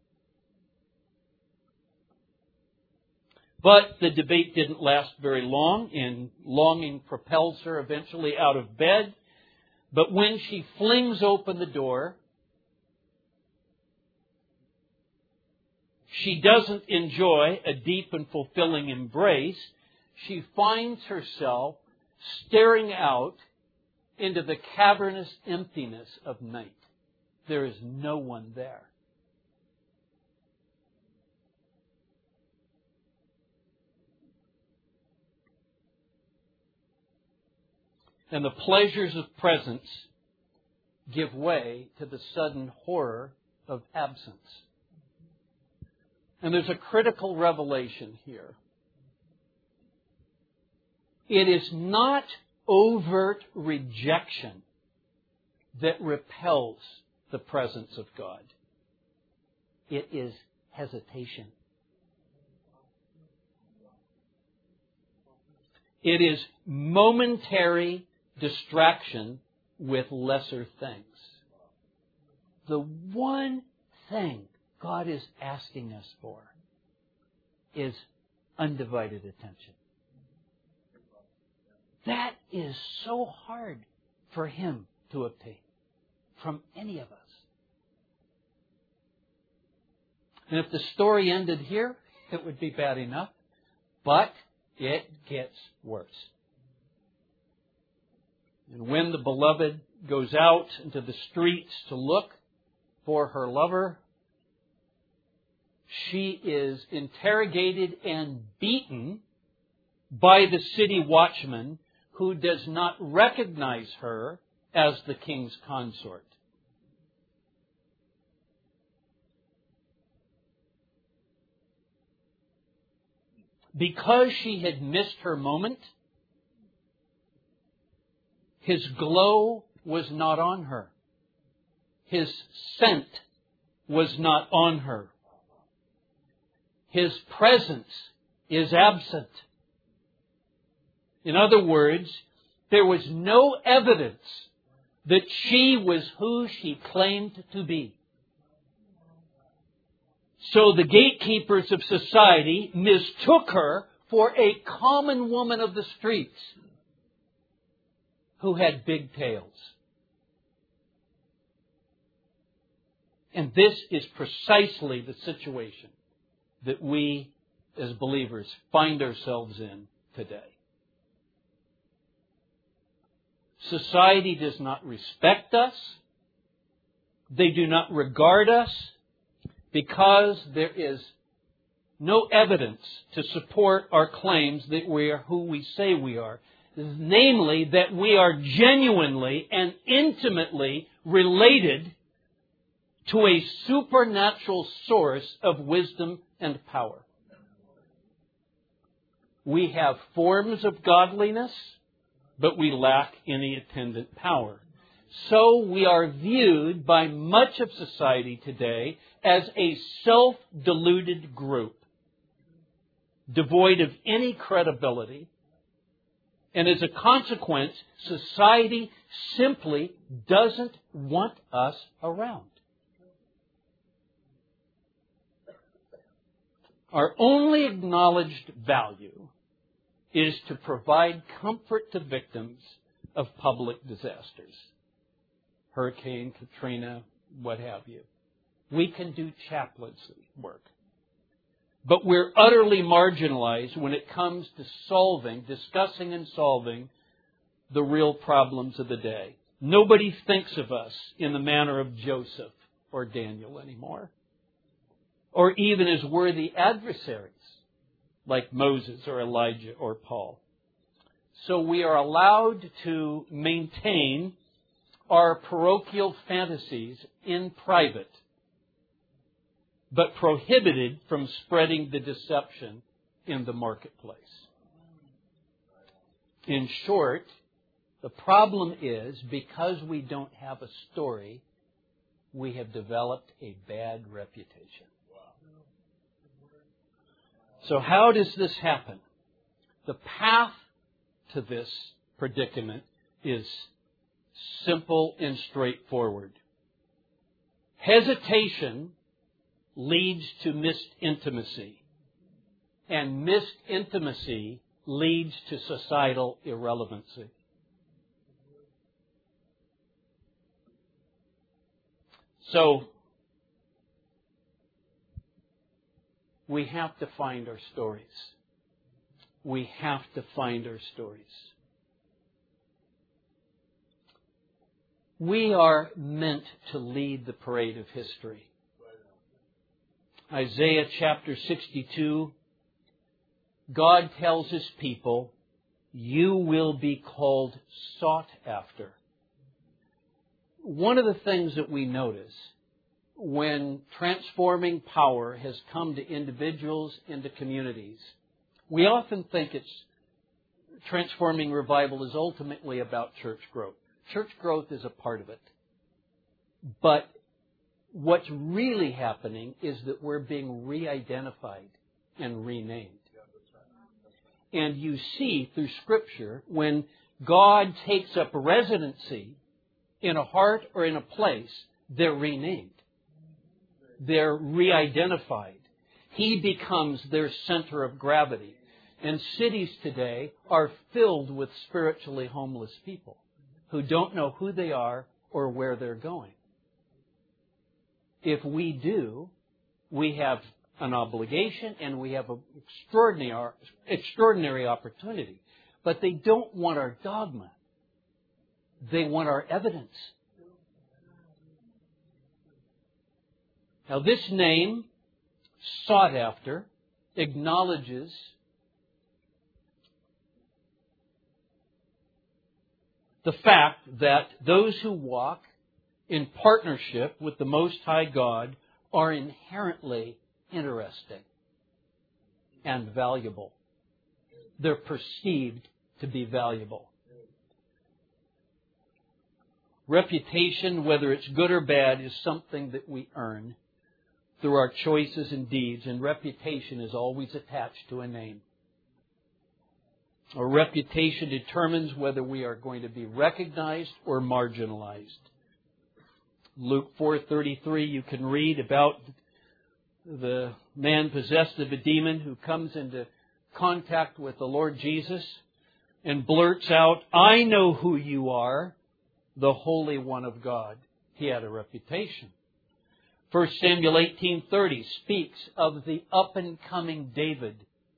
But the debate didn't last very long, and longing propels her eventually out of bed. But when she flings open the door, she doesn't enjoy a deep and fulfilling embrace. She finds herself staring out into the cavernous emptiness of night. There is no one there. And the pleasures of presence give way to the sudden horror of absence. And there's a critical revelation here. It is not overt rejection that repels the presence of God. It is hesitation. It is momentary distraction with lesser things. The one thing God is asking us for is undivided attention. That is so hard for Him to obtain from any of us. And if the story ended here, it would be bad enough. But it gets worse. And when the beloved goes out into the streets to look for her lover. She is interrogated and beaten by the city watchman, who does not recognize her as the king's consort. Because she had missed her moment, his glow was not on her. His scent was not on her. His presence is absent. In other words, there was no evidence that she was who she claimed to be. So the gatekeepers of society mistook her for a common woman of the streets who had big tails. And this is precisely the situation that we as believers find ourselves in today. Society does not respect us. They do not regard us because there is no evidence to support our claims that we are who we say we are. Namely, that we are genuinely and intimately related to a supernatural source of wisdom and power. We have forms of godliness, but we lack any attendant power. So we are viewed by much of society today as a self-deluded group, devoid of any credibility. And as a consequence, society simply doesn't want us around. Our only acknowledged value is to provide comfort to victims of public disasters. Hurricane, Katrina, what have you. We can do chaplaincy work. But we're utterly marginalized when it comes to solving, discussing and solving the real problems of the day. Nobody thinks of us in the manner of Joseph or Daniel anymore, or even as worthy adversaries like Moses or Elijah or Paul. So we are allowed to maintain our parochial fantasies in private, but prohibited from spreading the deception in the marketplace. In short, the problem is, because we don't have a story, we have developed a bad reputation. So how does this happen? The path to this predicament is simple and straightforward. Hesitation leads to missed intimacy, and missed intimacy leads to societal irrelevancy. So, we have to find our stories. We have to find our stories. We are meant to lead the parade of history. Isaiah chapter sixty-two, God tells His people, you will be called sought after. One of the things that we notice when transforming power has come to individuals and to communities, we often think it's transforming revival is ultimately about church growth. Church growth is a part of it. But what's really happening is that we're being re-identified and renamed. And you see through Scripture, when God takes up residency in a heart or in a place, they're renamed. They're re-identified. He becomes their center of gravity. And cities today are filled with spiritually homeless people who don't know who they are or where they're going. If we do, we have an obligation and we have an extraordinary, extraordinary opportunity. But they don't want our dogma. They want our evidence. Now, this name, sought after, acknowledges the fact that those who walk in partnership with the Most High God are inherently interesting and valuable. They're perceived to be valuable. Reputation, whether it's good or bad, is something that we earn through our choices and deeds, and reputation is always attached to a name. Our reputation determines whether we are going to be recognized or marginalized. Luke four thirty-three, you can read about the man possessed of a demon who comes into contact with the Lord Jesus and blurts out, "I know who you are, the Holy One of God." He had a reputation. First Samuel eighteen thirty speaks of the up-and-coming David,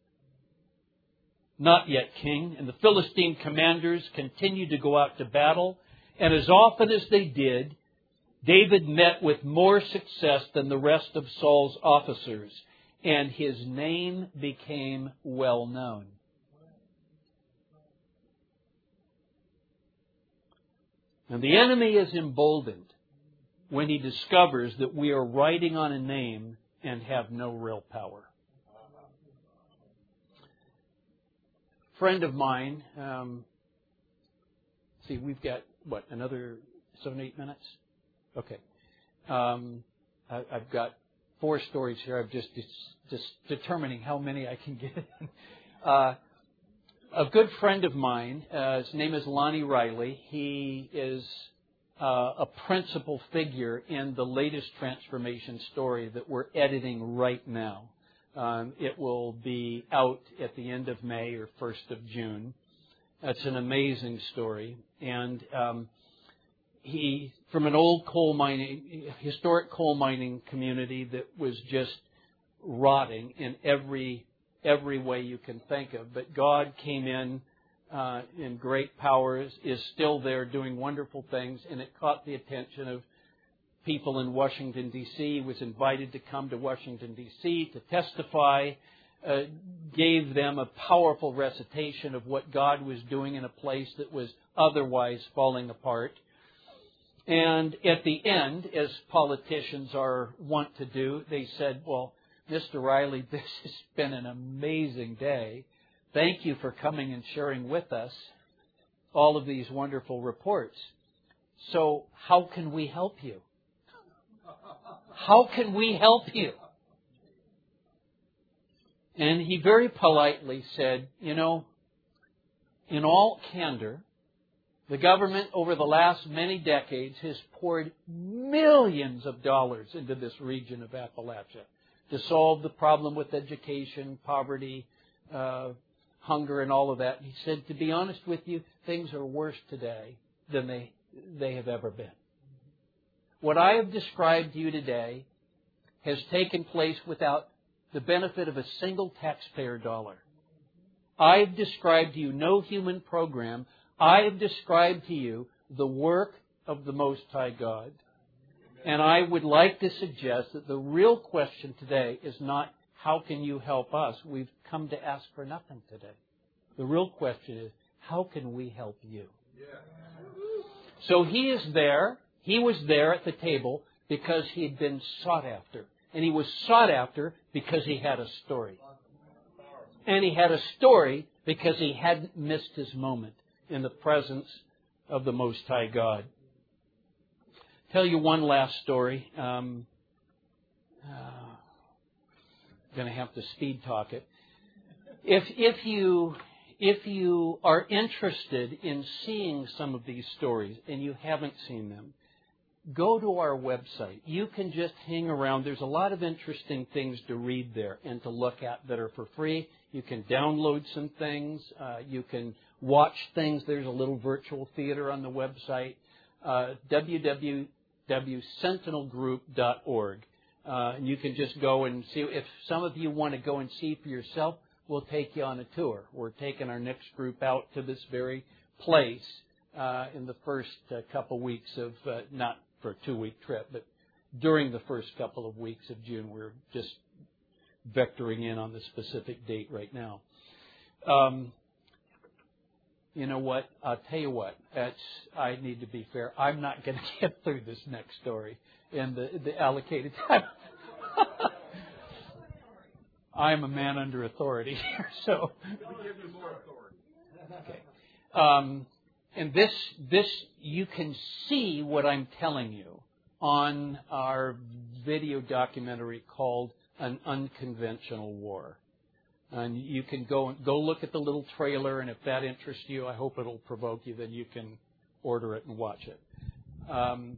not yet king, and the Philistine commanders continued to go out to battle, and as often as they did, David met with more success than the rest of Saul's officers, and his name became well known. And the enemy is emboldened when he discovers that we are riding on a name and have no real power. A friend of mine, um, see, we've got, what, another seven, eight minutes? Okay. Um, I, I've got four stories here. I'm just, just, just determining how many I can get in. Uh, a good friend of mine, uh, his name is Lonnie Riley. He is uh, a principal figure in the latest transformation story that we're editing right now. Um, it will be out at the end of May or first of June. It's an amazing story. And um, he, from an old coal mining, historic coal mining community that was just rotting in every every way you can think of. But God came in uh, in great powers, is still there doing wonderful things, and it caught the attention of people in Washington, D C He was invited to come to Washington, D C to testify, uh, gave them a powerful recitation of what God was doing in a place that was otherwise falling apart. And at the end, as politicians are wont to do, they said, "Well, Mister Riley, this has been an amazing day. Thank you for coming and sharing with us all of these wonderful reports. So how can we help you? How can we help you?" And he very politely said, "You know, in all candor, the government over the last many decades has poured millions of dollars into this region of Appalachia to solve the problem with education, poverty, uh, hunger, and all of that." He said, "To be honest with you, things are worse today than they, they have ever been. What I have described to you today has taken place without the benefit of a single taxpayer dollar. I have described to you no human program. I have described to you the work of the Most High God. And I would like to suggest that the real question today is not, how can you help us? We've come to ask for nothing today. The real question is, how can we help you?" So he is there. He was there at the table because he had been sought after. And he was sought after because he had a story. And he had a story because he hadn't missed his moment in the presence of the Most High God. Tell you one last story. Um, uh, I'm going to have to speed talk it. If if you if you are interested in seeing some of these stories and you haven't seen them, go to our website. You can just hang around. There's a lot of interesting things to read there and to look at that are for free. You can download some things. Uh, you can watch things. There's a little virtual theater on the website, uh, w w w dot sentinel group dot org. Uh, and you can just go and see. If some of you want to go and see for yourself, we'll take you on a tour. We're taking our next group out to this very place uh, in the first uh, couple weeks of, uh, not for a two-week trip, but during the first couple of weeks of June. We're just vectoring in on the specific date right now. Um, you know what? I'll tell you what. That's, I need to be fair. I'm not going to get through this next story in the, the allocated time. I'm a man under authority here, so. We'll give you more authority. Okay. Um, and this, this, you can see what I'm telling you on our video documentary called An Unconventional War. And you can go go look at the little trailer, and if that interests you, I hope it'll provoke you, then you can order it and watch it. Um,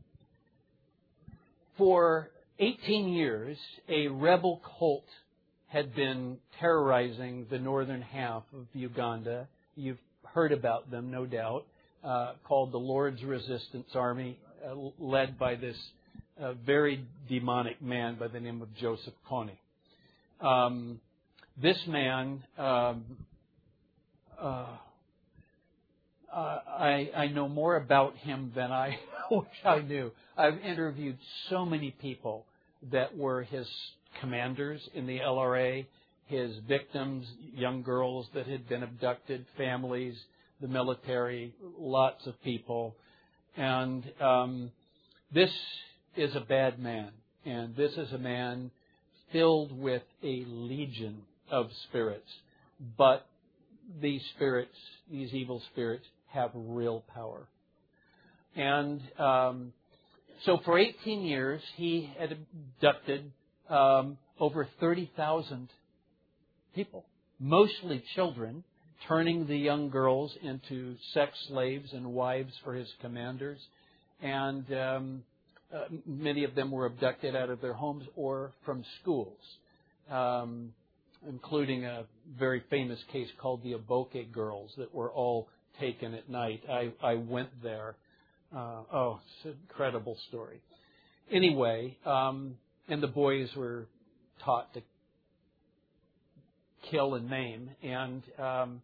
for eighteen years, a rebel cult had been terrorizing the northern half of Uganda. You've heard about them, no doubt, uh, called the Lord's Resistance Army, uh, led by this uh, very demonic man by the name of Joseph Kony. Um, this man, um, uh, uh, I, I know more about him than I wish I knew. I've interviewed so many people that were his commanders in the L R A, his victims, young girls that had been abducted, families, the military, lots of people. And um, this is a bad man. And this is a man filled with a legion of spirits. But these spirits, these evil spirits, have real power. And um, so for eighteen years, he had abducted um, over thirty thousand people, mostly children, turning the young girls into sex slaves and wives for his commanders. And um, uh, many of them were abducted out of their homes or from schools, um, including a very famous case called the Aboke girls that were all taken at night. I, I went there. Uh, oh, it's an incredible story. Anyway, um, and the boys were taught to kill and maim. And um,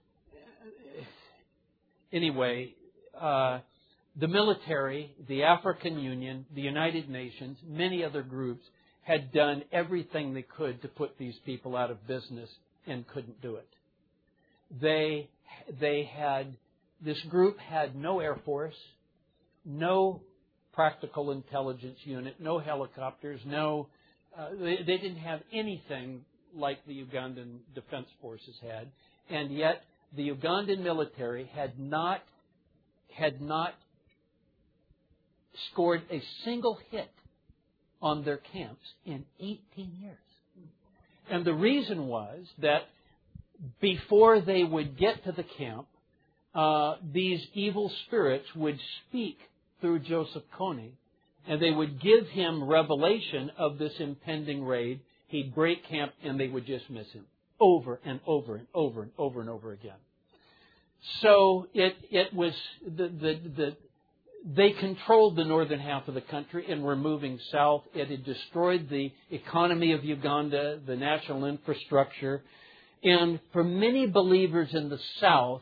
anyway, uh, the military, the African Union, the United Nations, many other groups had done everything they could to put these people out of business and couldn't do it. They, they had, this group had no Air Force, no practical intelligence unit, no helicopters, no, uh, they, they didn't have anything like the Ugandan Defense Forces had, and yet the Ugandan military had not, had not scored a single hit on their camps in eighteen years. And the reason was that before they would get to the camp, uh, these evil spirits would speak through Joseph Kony, and they would give him revelation of this impending raid. He'd break camp, and they would just miss him over and over and over and over and over again. So it it was the the the. They controlled the northern half of the country and were moving south. It had destroyed the economy of Uganda, the national infrastructure. And for many believers in the south,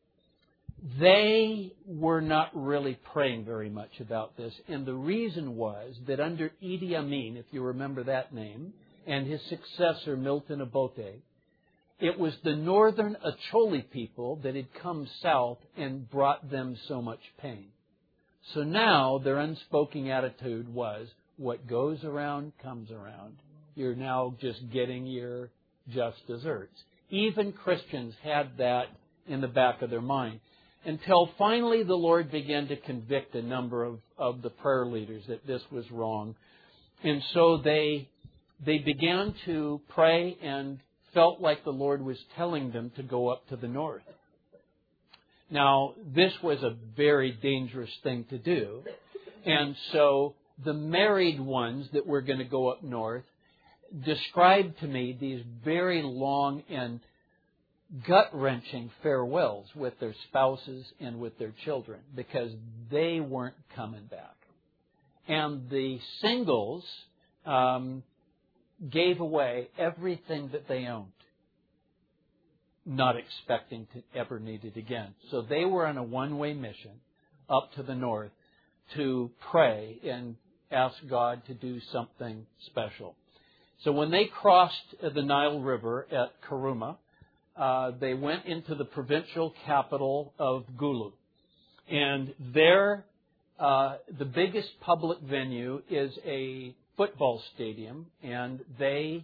they were not really praying very much about this. And the reason was that under Idi Amin, if you remember that name, and his successor, Milton Obote, it was the northern Acholi people that had come south and brought them so much pain. So now their unspoken attitude was, what goes around comes around. You're now just getting your just desserts. Even Christians had that in the back of their mind. Until finally the Lord began to convict a number of, of the prayer leaders that this was wrong. And so they, they began to pray and felt like the Lord was telling them to go up to the north. Now, this was a very dangerous thing to do. And so the married ones that were going to go up north described to me these very long and gut-wrenching farewells with their spouses and with their children because they weren't coming back. And the singles um, gave away everything that they owned. not expecting to ever need it again. So they were on a one-way mission up to the north to pray and ask God to do something special. So when they crossed the Nile River at Karuma, uh, they went into the provincial capital of Gulu. And there, uh, the biggest public venue is a football stadium, and they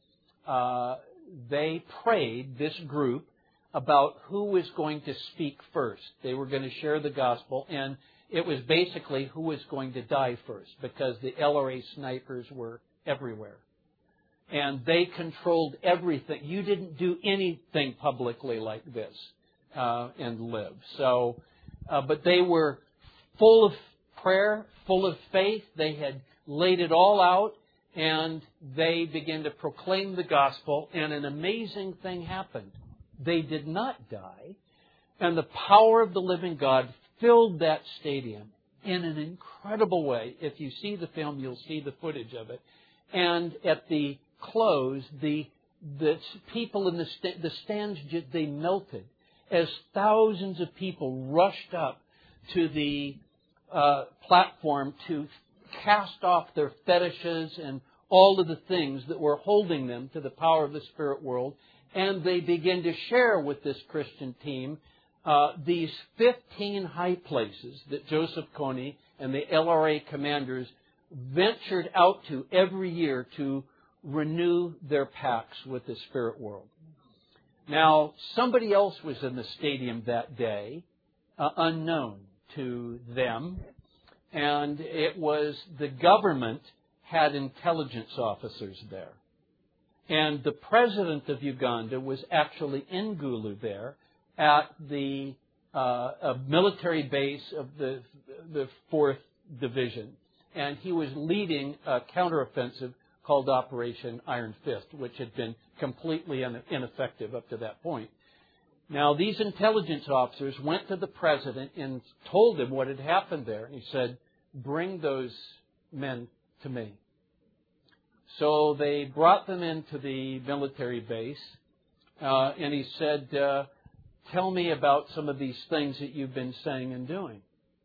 uh, they prayed, this group, about who was going to speak first. They were going to share the gospel, and it was basically who was going to die first, because the L R A snipers were everywhere. And they controlled everything. You didn't do anything publicly like this uh, and live. So, uh, but they were full of prayer, full of faith. They had laid it all out, and they began to proclaim the gospel, and an amazing thing happened. They did not die, and the power of the living God filled that stadium in an incredible way. If you see the film, you'll see the footage of it. And at the close, the the people in the st- the stands, they melted as thousands of people rushed up to the uh, platform to cast off their fetishes and all of the things that were holding them to the power of the spirit world, and they began to share with this Christian team uh, these fifteen high places that Joseph Kony and the L R A commanders ventured out to every year to renew their pacts with the spirit world. Now, somebody else was in the stadium that day, uh, unknown to them, and it was the government had intelligence officers there. And the president of Uganda was actually in Gulu there at the uh, a military base of the the fourth Division. And he was leading a counteroffensive called Operation Iron Fist, which had been completely ineffective up to that point. Now, these intelligence officers went to the president and told him what had happened there. And he said, "Bring those men to me." So they brought them into the military base, uh, and he said, uh, "Tell me about some of these things that you've been saying and doing."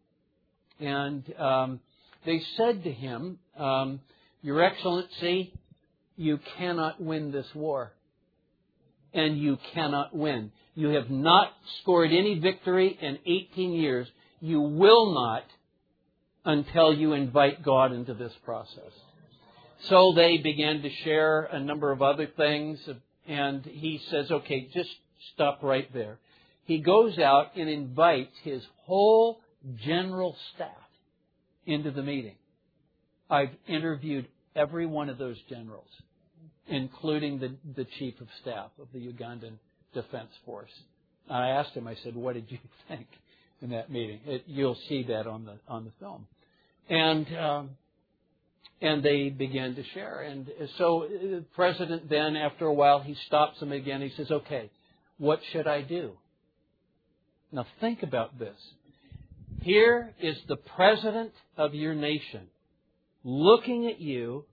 And um, they said to him, um, "Your Excellency, you cannot win this war. And you cannot win. You have not scored any victory in eighteen years. You will not until you invite God into this process." So they began to share a number of other things, and he says, "Okay, just stop right there." He goes out and invites his whole general staff into the meeting. I've interviewed every one of those generals, including the, the chief of staff of the Ugandan Defense Force. I asked him, I said, "What did you think in that meeting?" It, you'll see that on the on the film. And um, and they began to share. And so the president then, after a while, he stops them again. He says, "Okay, what should I do?" Now think about this. Here is the president of your nation looking at you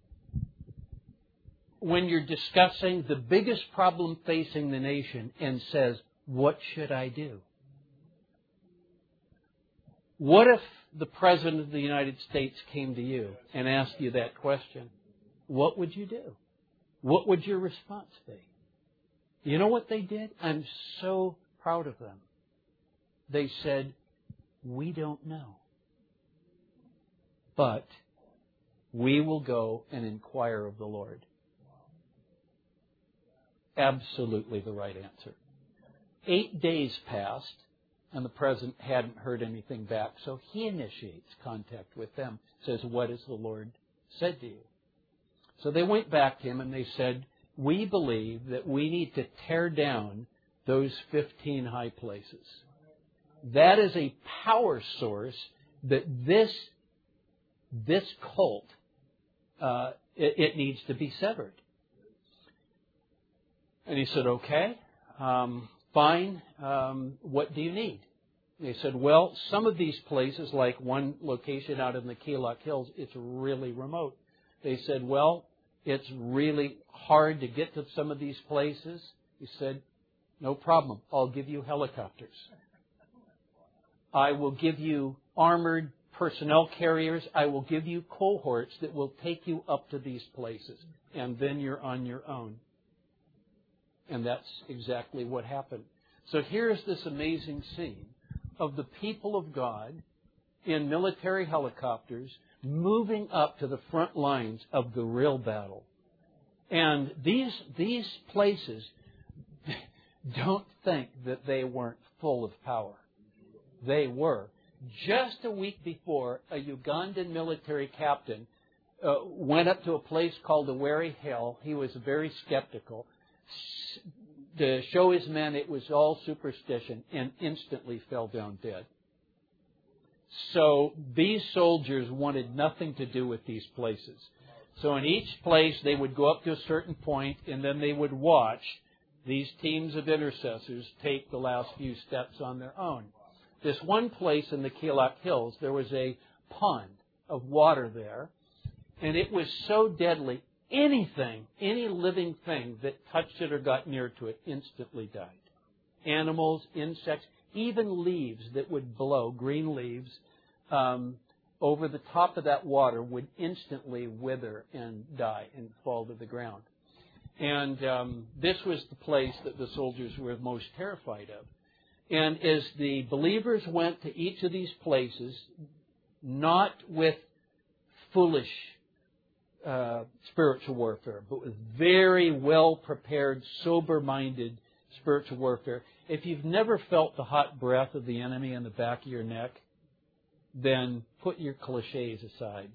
when you're discussing the biggest problem facing the nation and says, "What should I do?" What if the President of the United States came to you and asked you that question? What would you do? What would your response be? You know what they did? I'm so proud of them. They said, "We don't know. But we will go and inquire of the Lord." Absolutely the right answer. Eight days passed, and the president hadn't heard anything back, so he initiates contact with them, says, "What has the Lord said to you?" So they went back to him and they said, "We believe that we need to tear down those fifteen high places. That is a power source that this, this cult, uh, it, it needs to be severed." And he said, "Okay, um, fine. Um, what do you need?" They said, "Well, some of these places, like one location out in the Keeluk Hills, it's really remote." They said, "Well, it's really hard to get to some of these places." He said, No problem. I'll give you helicopters. I will give you armored personnel carriers. I will give you cohorts that will take you up to these places. And then you're on your own. And that's exactly what happened. So here's this amazing scene of the people of God in military helicopters moving up to the front lines of the real battle. And these, these places, don't think that they weren't full of power. They were. Just a week before, a Ugandan military captain uh, went up to a place called the Weri Hill. He was very skeptical. S- to show his men it was all superstition, and instantly fell down dead. So these soldiers wanted nothing to do with these places. So in each place, they would go up to a certain point, and then they would watch these teams of intercessors take the last few steps on their own. This one place in the Keilok Hills, there was a pond of water there, and it was so deadly, anything, any living thing that touched it or got near to it instantly died. Animals, insects, even leaves that would blow, green leaves, um, over the top of that water would instantly wither and die and fall to the ground. And um, this was the place that the soldiers were most terrified of. And as the believers went to each of these places, not with foolish uh, spiritual warfare, but with very well-prepared, sober-minded spiritual warfare. If you've never felt the hot breath of the enemy in the back of your neck, then put your cliches aside.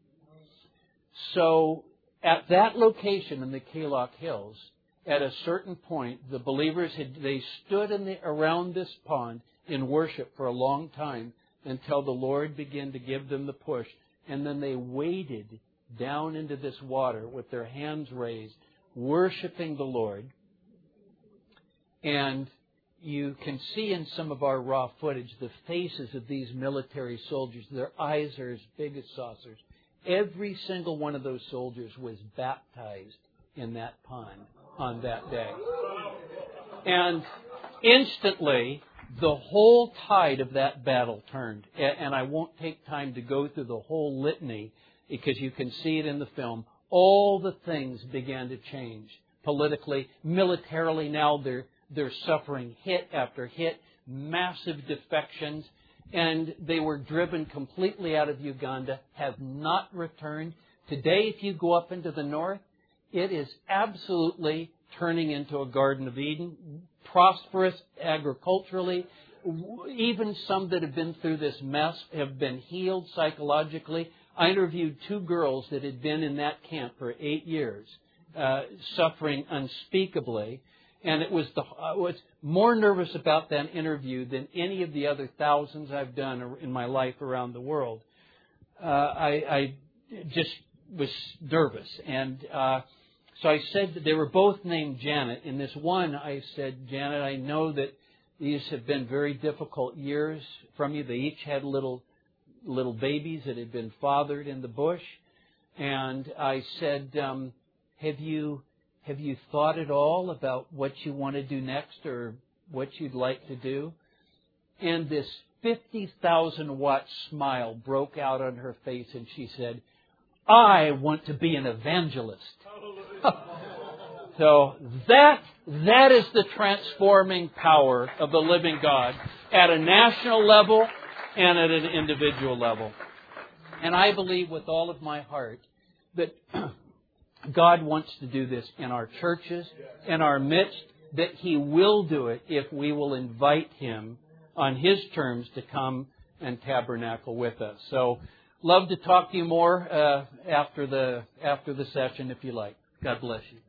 So, at that location in the Keilok Hills, at a certain point, the believers had they stood in the, around this pond in worship for a long time until the Lord began to give them the push, and then they waded down into this water with their hands raised, worshiping the Lord. And you can see in some of our raw footage the faces of these military soldiers. Their eyes are as big as saucers. Every single one of those soldiers was baptized in that pond on that day. And instantly, the whole tide of that battle turned. And I won't take time to go through the whole litany because you can see it in the film. All the things began to change politically, militarily. Now they're they're suffering hit after hit, massive defections, and they were driven completely out of Uganda, have not returned. Today, if you go up into the north, it is absolutely turning into a Garden of Eden, prosperous agriculturally. Even some that have been through this mess have been healed psychologically. I interviewed two girls that had been in that camp for eight years, uh, suffering unspeakably. And it was the I was more nervous about that interview than any of the other thousands I've done in my life around the world. Uh, I, I just was nervous. And uh, so I said that they were both named Janet. In this one, I said, Janet, I know that these have been very difficult years from you. They each had little little babies that had been fathered in the bush. And I said, um, have you... Have you thought at all about what you want to do next or what you'd like to do? And this fifty thousand watt smile broke out on her face and she said, I want to be an evangelist. So that, that is the transforming power of the living God at a national level and at an individual level. And I believe with all of my heart that God wants to do this in our churches, in our midst, that He will do it if we will invite Him on His terms to come and tabernacle with us. So, love to talk to you more uh, after the after the session if you like. God bless you.